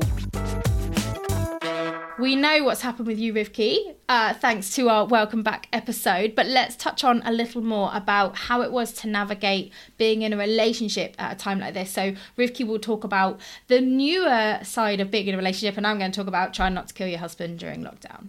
We know what's happened with you, Rivki, uh, thanks to our Welcome Back episode, but let's touch on a little more about how it was to navigate being in a relationship at a time like this. So Rivki will talk about the newer side of being in a relationship, and I'm going to talk about trying not to kill your husband during lockdown.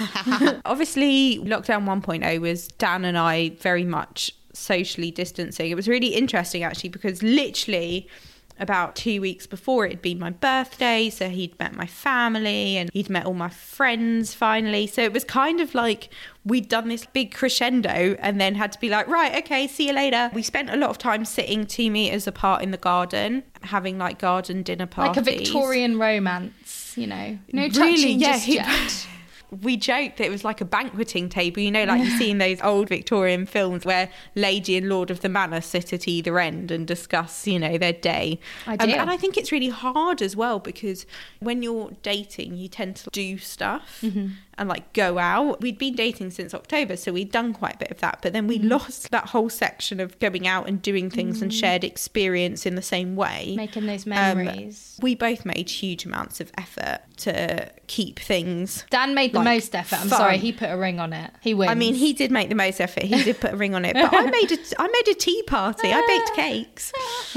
Obviously, lockdown one point oh was Dan and I very much socially distancing. It was really interesting actually, because literally about two weeks before it had been my birthday, so he'd met my family and he'd met all my friends finally. So it was kind of like we'd done this big crescendo and then had to be like, right, okay, see you later. We spent a lot of time sitting two meters apart in the garden, having like garden dinner parties. Like a Victorian romance, you know. No touching really, yeah, just he, yet. We joked that it was like a banqueting table, you know, like you see in those old Victorian films where Lady and Lord of the Manor sit at either end and discuss, you know, their day. I do. Um, and I think it's really hard as well, because when you're dating, you tend to do stuff mm-hmm. and like go out. We'd been dating since October, so we'd done quite a bit of that. But then we mm. lost that whole section of going out and doing things mm. and shared experience in the same way. Making those memories. Um, we both made huge amounts of effort to keep things. Dan made the like, most effort. I'm fun. sorry, he put a ring on it. He wins. I mean, he did make the most effort. He did put a ring on it. But I made a, I made a tea party. I baked cakes.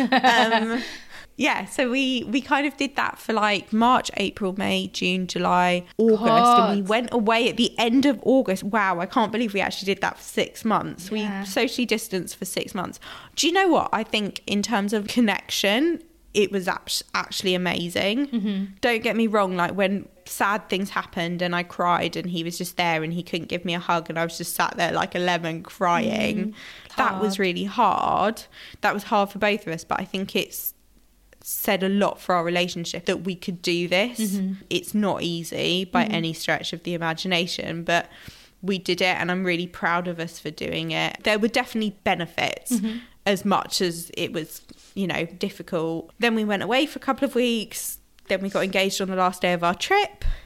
Um, yeah, so we, we kind of did that for like March, April, May, June, July, August. God. And we went away at the end of August. Wow, I can't believe we actually did that for six months. Yeah. We socially distanced for six months. Do you know what? I think in terms of connection, it was actually amazing. Mm-hmm. Don't get me wrong, like when sad things happened and I cried and he was just there and he couldn't give me a hug and I was just sat there like a lemon crying. Mm, that was really hard. That was hard for both of us, but I think it's said a lot for our relationship that we could do this. Mm-hmm. It's not easy by mm-hmm. any stretch of the imagination, but we did it and I'm really proud of us for doing it. There were definitely benefits mm-hmm. as much as it was, you know, difficult. Then we went away for a couple of weeks. Then we got engaged on the last day of our trip.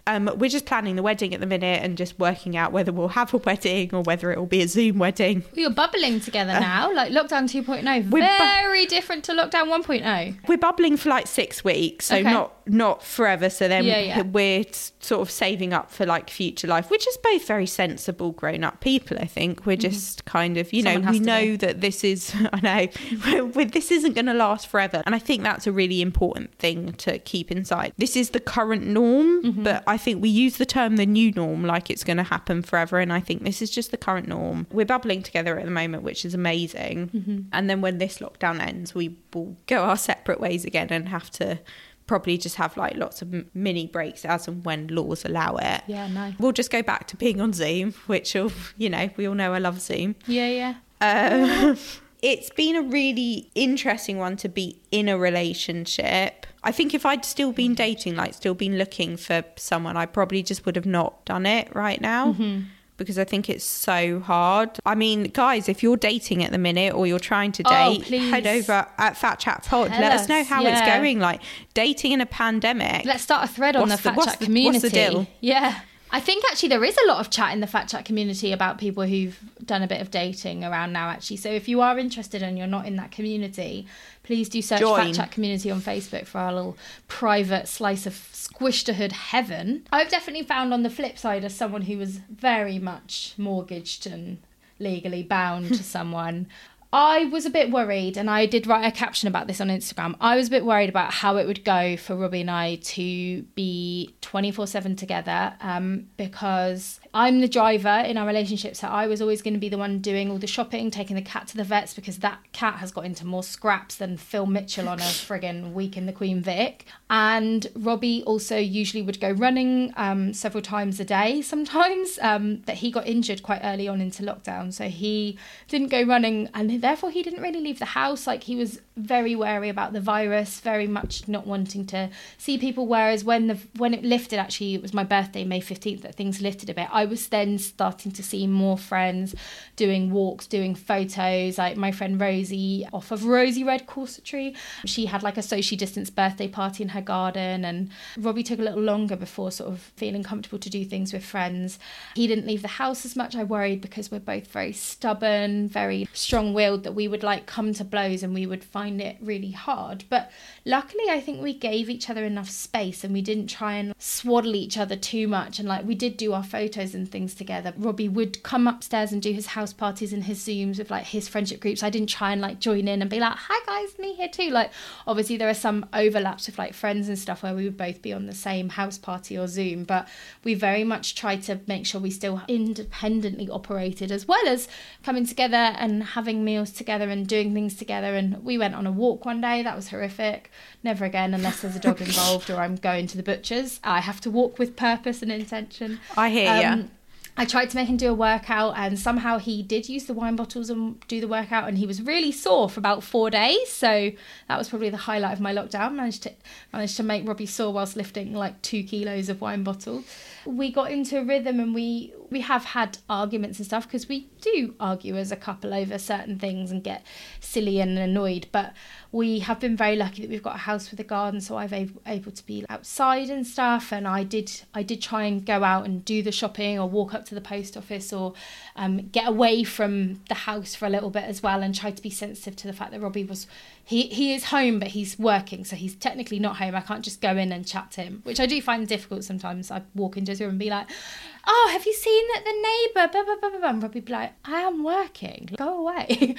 Um, we're just planning the wedding at the minute and just working out whether we'll have a wedding or whether it will be a Zoom wedding. Well, you're bubbling together now, like lockdown two point oh, We're bu- very different to lockdown one point oh. We're bubbling for like six weeks, so Okay. not not forever. So then Yeah, yeah. we're t- sort of saving up for like future life, which is both very sensible grown up people. I think we're just kind of, you Someone know, has we to know be. that this is, I know, with this isn't going to last forever, and I think that's a really important thing to keep inside. This is the current norm, Mm-hmm. but I think we use the term the new norm like it's going to happen forever, and I think this is just the current norm. We're bubbling together at the moment, which is amazing. Mm-hmm. And then when this lockdown ends, we will go our separate ways again and have to probably just have like lots of m- mini breaks as and when laws allow it. Yeah, nice. We'll just go back to being on Zoom, which will, you know, we all know I love Zoom. Yeah, yeah. Um, it's been a really interesting one to be in a relationship. I think if I'd still been dating, like still been looking for someone, I probably just would have not done it right now. Mm-hmm. Because I think it's so hard. I mean, guys, if you're dating at the minute or you're trying to Oh, date, please. head over at Fat Chat Pod. Tell Let us, us know how yeah. it's going. Like dating in a pandemic. Let's start a thread on What's the the- Fat what's Chat the- community. what's the deal? Yeah. I think actually there is a lot of chat in the Fat Chat community about people who've done a bit of dating around now, actually. So if you are interested and you're not in that community, please do search Join. Fat Chat community on Facebook for our little private slice of squishterhood heaven. I've definitely found on the flip side, as someone who was very much mortgaged and legally bound to someone, I was a bit worried, and I did write a caption about this on Instagram. I was a bit worried about how it would go for Robbie and I to be twenty-four seven together, um, because I'm the driver in our relationship, so I was always going to be the one doing all the shopping, taking the cat to the vets, because that cat has got into more scraps than Phil Mitchell on a friggin' Week in the Queen Vic. And Robbie also usually would go running um, several times a day sometimes, um, that he got injured quite early on into lockdown, so he didn't go running, and therefore he didn't really leave the house. Like, he was very wary about the virus, very much not wanting to see people, whereas when the when it lifted, actually it was my birthday, May fifteenth, that things lifted a bit, I was then starting to see more friends doing walks, doing photos. Like my friend Rosie off of Rosie Red Corsetry, she had like a socially distanced birthday party in her garden, and Robbie took a little longer before sort of feeling comfortable to do things with friends. He didn't leave the house as much. I worried, because we're both very stubborn, very strong-willed, that we would like come to blows and we would find it really hard. But luckily I think we gave each other enough space, and we didn't try and swaddle each other too much, and like we did do our photos and things together. Robbie would come upstairs and do his house parties and his Zooms with like his friendship groups. I didn't try and like join in and be like, hi guys, me here too. Like obviously there are some overlaps with like friends and stuff where we would both be on the same house party or Zoom, but we very much tried to make sure we still independently operated, as well as coming together and having meals together and doing things together. And we went on a walk one day. That was horrific. Never again, unless there's a dog involved or I'm going to the butcher's. I have to walk with purpose and intention. I hear Um, ya. I tried to make him do a workout, and somehow he did use the wine bottles and do the workout, and he was really sore for about four days. So that was probably the highlight of my lockdown. Managed to managed to make Robbie sore whilst lifting like two kilos of wine bottle. We got into a rhythm, and we we have had arguments and stuff, because we do argue as a couple over certain things and get silly and annoyed. But we have been very lucky that we've got a house with a garden, so I've able, able to be outside and stuff. And I did I did try and go out and do the shopping, or walk up to the post office, or um, get away from the house for a little bit as well, and try to be sensitive to the fact that Robbie was he he is home, but he's working, so he's technically not home. I can't just go in and chat to him, which I do find difficult sometimes. I walk into his room and be like, oh, have you seen that the neighbour, blah, blah, blah, blah, blah. And Robbie be like, I am working, go away.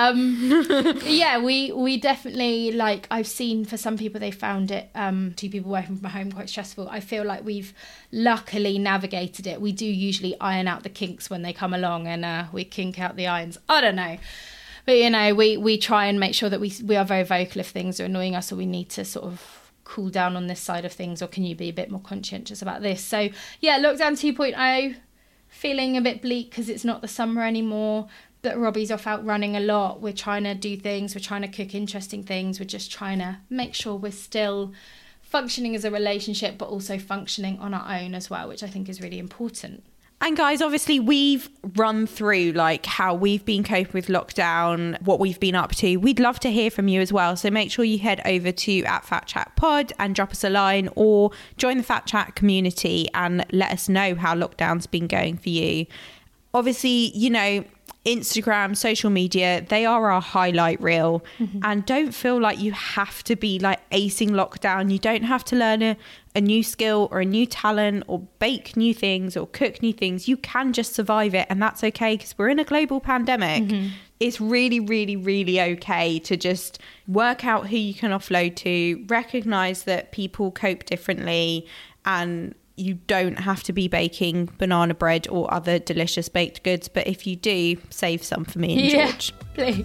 um, yeah, we we definitely, like, I've seen for some people they found it, um, two people working from home, quite stressful. I feel like we've luckily navigated it. We do usually iron out the kinks when they come along, and uh, we kink out the irons. I don't know. But, you know, we, we try and make sure that we we are very vocal if things are annoying us, or we need to sort of cool down on this side of things, or can you be a bit more conscientious about this? So, yeah, lockdown two point oh, feeling a bit bleak because it's not the summer anymore, but Robbie's off out running a lot. We're trying to do things. We're trying to cook interesting things. We're just trying to make sure we're still functioning as a relationship, but also functioning on our own as well, which I think is really important. And guys, obviously we've run through like how we've been coping with lockdown, what we've been up to. We'd love to hear from you as well. So make sure you head over to at Fat Chat Pod and drop us a line, or join the Fat Chat community and let us know how lockdown's been going for you. Obviously, you know, Instagram, social media, they are our highlight reel. Mm-hmm. And don't feel like you have to be like acing lockdown. You don't have to learn a, a new skill or a new talent or bake new things or cook new things. You can just survive it, and that's okay, because we're in a global pandemic. Mm-hmm. It's really, really, really okay to just work out who you can offload to, recognize that people cope differently, and you don't have to be baking banana bread or other delicious baked goods. But if you do, save some for me and yeah, George. Please.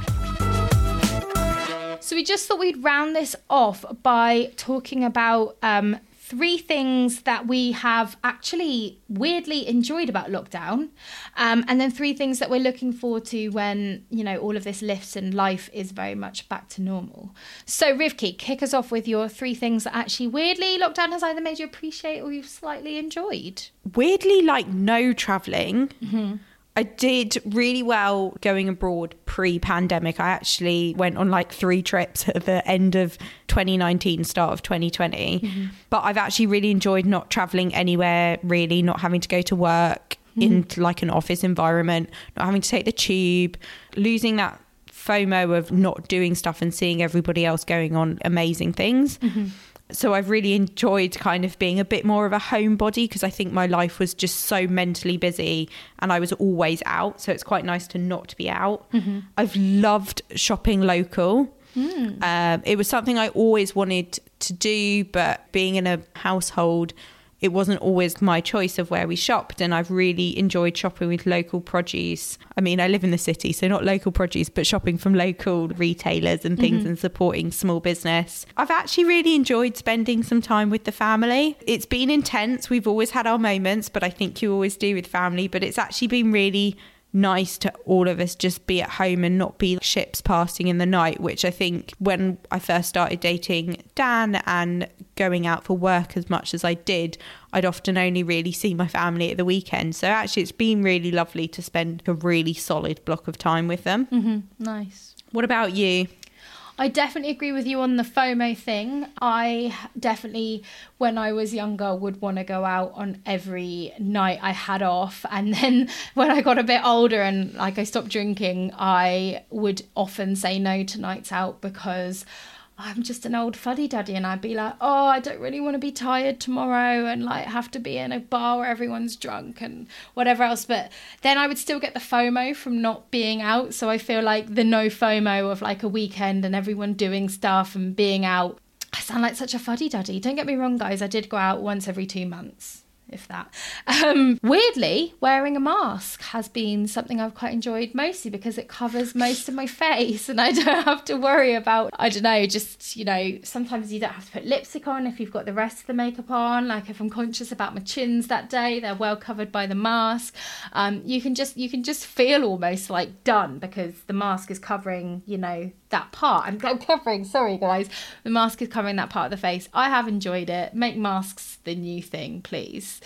So we just thought we'd round this off by talking about um, three things that we have actually weirdly enjoyed about lockdown. Um, and then three things that we're looking forward to when, you know, all of this lifts and life is very much back to normal. So Rivki, kick us off with your three things that actually weirdly lockdown has either made you appreciate or you've slightly enjoyed. Weirdly, like no travelling. Mm-hmm. I did really well going abroad pre-pandemic. I actually went on like three trips at the end of twenty nineteen, start of twenty twenty. Mm-hmm. But I've actually really enjoyed not travelling anywhere, really, not having to go to work mm-hmm. in like an office environment, not having to take the tube, losing that FOMO of not doing stuff and seeing everybody else going on amazing things. Mm-hmm. So I've really enjoyed kind of being a bit more of a homebody, because I think my life was just so mentally busy and I was always out. So it's quite nice to not be out. Mm-hmm. I've loved shopping local. Mm. Um, it was something I always wanted to do, but being in a household, it wasn't always my choice of where we shopped. And I've really enjoyed shopping with local produce. I mean, I live in the city, so not local produce, but shopping from local retailers and things, mm-hmm. and supporting small business. I've actually really enjoyed spending some time with the family. It's been intense. We've always had our moments, but I think you always do with family. But it's actually been really nice to all of us just be at home and not be ships passing in the night, which I think when I first started dating Dan and going out for work as much as I did, I'd often only really see my family at the weekend. So actually it's been really lovely to spend a really solid block of time with them. Mm-hmm. Nice. What about you? I definitely agree with you on the FOMO thing. I definitely, when I was younger, would want to go out on every night I had off. And then when I got a bit older and like I stopped drinking, I would often say no to nights out because I'm just an old fuddy-duddy, and I'd be like, oh, I don't really want to be tired tomorrow and like have to be in a bar where everyone's drunk and whatever else. But then I would still get the FOMO from not being out. So I feel like the no FOMO of like a weekend and everyone doing stuff and being out, I sound like such a fuddy-duddy. Don't get me wrong, guys. I did go out once every two months. If that. Um, weirdly, wearing a mask has been something I've quite enjoyed, mostly because it covers most of my face and I don't have to worry about, I don't know, just, you know, sometimes you don't have to put lipstick on if you've got the rest of the makeup on. Like if I'm conscious about my chins that day, they're well covered by the mask. Um, you can just, you can just feel almost like done because the mask is covering, you know, that part. I'm, I'm covering, sorry guys, the mask is covering that part of the face. I have enjoyed it. Make masks the new thing, please.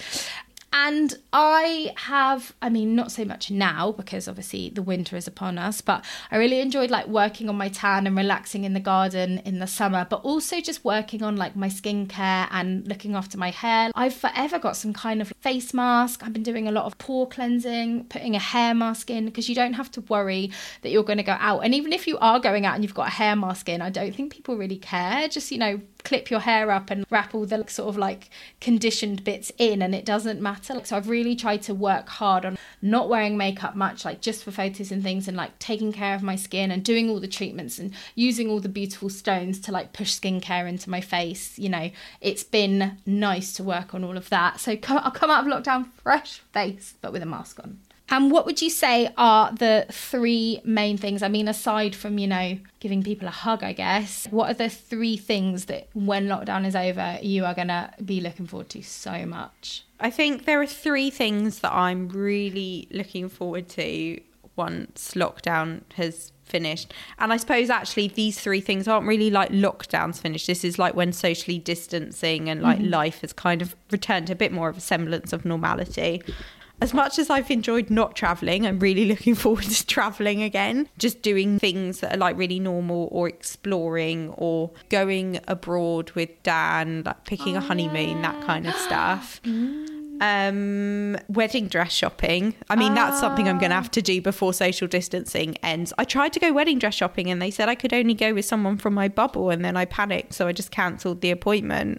And I have, I mean, not so much now because obviously the winter is upon us, but I really enjoyed like working on my tan and relaxing in the garden in the summer, but also just working on like my skincare and looking after my hair. I've forever got some kind of face mask. I've been doing a lot of pore cleansing, putting a hair mask in because you don't have to worry that you're going to go out. And even if you are going out and you've got a hair mask in, I don't think people really care. Just, you know, clip your hair up and wrap all the sort of like conditioned bits in and it doesn't matter. So I've really tried to work hard on not wearing makeup much, like just for photos and things, and like taking care of my skin and doing all the treatments and using all the beautiful stones to like push skincare into my face. You know, it's been nice to work on all of that. So come, I'll come out of lockdown fresh face, but with a mask on. And what would you say are the three main things? I mean, aside from, you know, giving people a hug, I guess, what are the three things that when lockdown is over, you are going to be looking forward to so much? I think there are three things that I'm really looking forward to once lockdown has finished. And I suppose actually these three things aren't really like lockdown's finished. This is like when socially distancing and like mm-hmm. life has kind of returned to a bit more of a semblance of normality. As much as I've enjoyed not travelling, I'm really looking forward to travelling again. Just doing things that are like really normal, or exploring, or going abroad with Dan, like picking oh, a honeymoon, yeah. that kind of stuff. mm. Um, wedding dress shopping. I mean, oh. that's something I'm going to have to do before social distancing ends. I tried to go wedding dress shopping and they said I could only go with someone from my bubble, and then I panicked, so I just cancelled the appointment.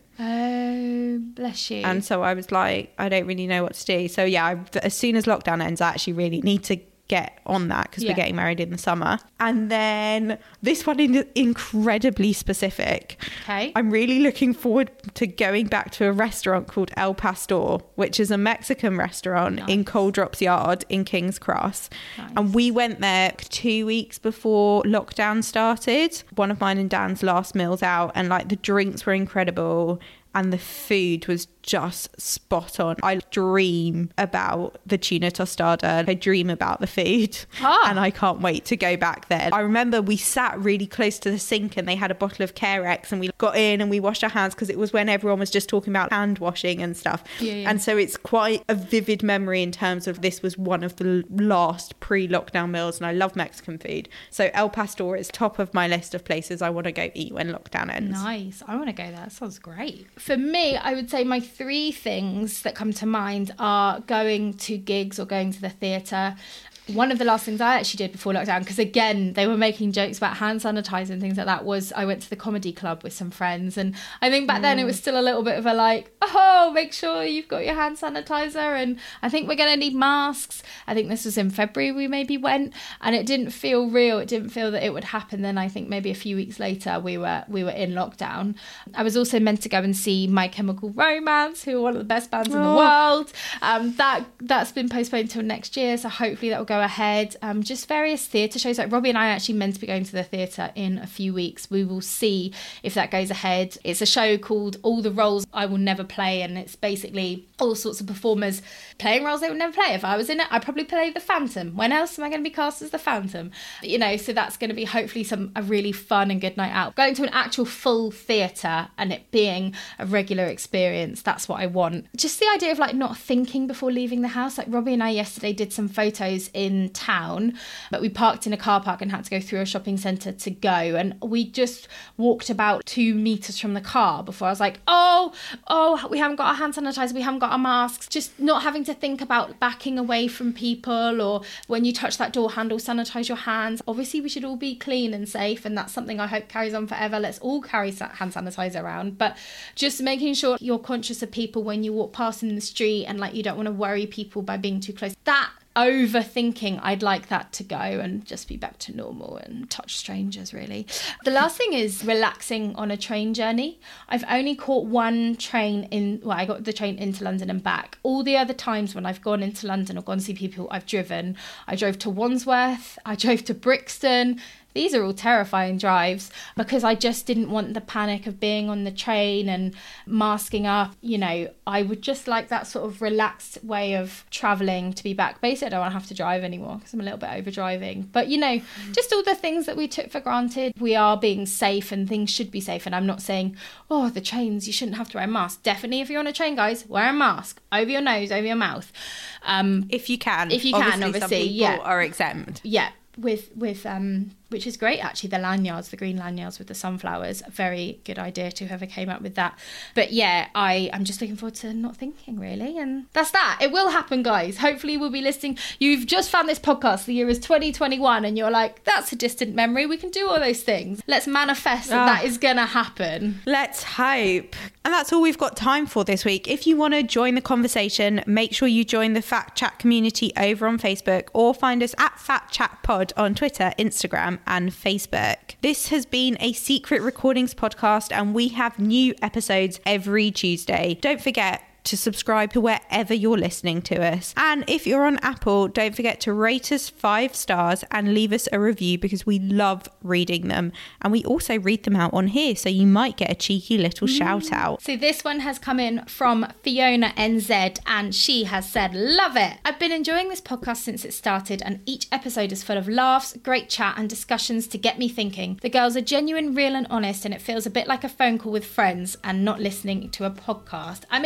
Oh, bless you. And so I was like, I don't really know what to do. So yeah, I, as soon as lockdown ends, I actually really need to get on that, because yeah. we're getting married in the summer. And then this one is incredibly specific. Okay. I'm really looking forward to going back to a restaurant called El Pastor, which is a Mexican restaurant nice. in Coal Drops Yard in King's Cross. Nice. And we went there two weeks before lockdown started. One of mine and Dan's last meals out, and like the drinks were incredible. And the food was just spot on. I dream about the tuna tostada. I dream about the food. Ah. And I can't wait to go back there. I remember we sat really close to the sink and they had a bottle of Carex, and we got in and we washed our hands, because it was when everyone was just talking about hand washing and stuff. Yeah, yeah. And so it's quite a vivid memory in terms of this was one of the last pre-lockdown meals, and I love Mexican food. So El Pastor is top of my list of places I want to go eat when lockdown ends. Nice. I want to go there. That sounds great. For me, I would say my three things that come to mind are going to gigs or going to the theatre. One of the last things I actually did before lockdown, because again, they were making jokes about hand sanitizer and things like that, was I went to the comedy club with some friends. And I think back mm. then it was still a little bit of a like, oh, make sure you've got your hand sanitizer. And I think we're going to need masks. I think this was in February we maybe went, and it didn't feel real. It didn't feel that it would happen. Then I think maybe a few weeks later we were we were in lockdown. I was also meant to go and see My Chemical Romance, who are one of the best bands oh. in the world. Um, that, that's been postponed till next year. So hopefully that will go ahead. Um, just various theatre shows. Like Robbie and I are actually meant to be going to the theatre in a few weeks. We will see if that goes ahead. It's a show called All the Roles I Will Never Play, and it's basically all sorts of performers playing roles they would never play. If I was in it, I'd probably play the Phantom. When else am I going to be cast as the Phantom? You know, so that's going to be hopefully some a really fun and good night out. Going to an actual full theatre and it being a regular experience, that's what I want. Just the idea of like not thinking before leaving the house. Like Robbie and I yesterday did some photos in town, but we parked in a car park and had to go through a shopping centre to go, and we just walked about two metres from the car before I was like, oh, oh, we haven't got our hand sanitizer, we haven't got our masks. Just not having to think about backing away from people, or when you touch that door handle, sanitize your hands. Obviously we should all be clean and safe, and that's something I hope carries on forever. Let's all carry hand sanitizer around, but just making sure you're conscious of people when you walk past in the street, and like you don't want to worry people by being too close. That overthinking, I'd like that to go and just be back to normal and touch strangers, really. The last thing is relaxing on a train journey. I've only caught one train in, well, I got the train into London and back. All the other times when I've gone into London or gone to see people, I've driven. I drove to Wandsworth, I drove to Brixton. These are all terrifying drives, because I just didn't want the panic of being on the train and masking up. You know, I would just like that sort of relaxed way of travelling to be back. Basically, I don't want to have to drive anymore because I'm a little bit over driving. But, you know, just all the things that we took for granted. We are being safe and things should be safe. And I'm not saying, oh, the trains, you shouldn't have to wear a mask. Definitely, if you're on a train, guys, wear a mask over your nose, over your mouth. Um, if you can. If you can, obviously, obviously some people yeah. are exempt. Yeah. With, with um, which is great, actually, the lanyards, the green lanyards with the sunflowers. A very good idea to whoever came up with that. But yeah, I, I'm just looking forward to not thinking, really. And that's that. It will happen, guys. Hopefully we'll be listening. You've just found this podcast. The year is twenty twenty-one and you're like, that's a distant memory. We can do all those things. Let's manifest that oh, that is going to happen. Let's hope. And that's all we've got time for this week. If you want to join the conversation, make sure you join the Fat Chat community over on Facebook, or find us at Fat Chat Pod on Twitter, Instagram and Facebook. This has been a Secret Recordings podcast, and we have new episodes every Tuesday. Don't forget to subscribe to wherever you're listening to us. And if you're on Apple, don't forget to rate us five stars and leave us a review, because we love reading them. And we also read them out on here, so you might get a cheeky little mm. shout out. So this one has come in from Fiona N Z, and she has said, love it. I've been enjoying this podcast since it started, and each episode is full of laughs, great chat and discussions to get me thinking. The girls are genuine, real and honest, and it feels a bit like a phone call with friends and not listening to a podcast. I mean, that is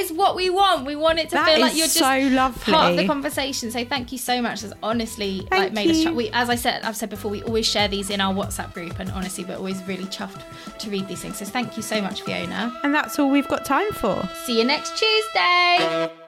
is what we want. We want it to That feel like is you're just so lovely. part of the conversation. So thank you so much. It's honestly Thank like made us. you. Ch- we, as I said, I've said before, we always share these in our WhatsApp group, and honestly, we're always really chuffed to read these things. So thank you so much, Fiona. And that's all we've got time for. See you next Tuesday.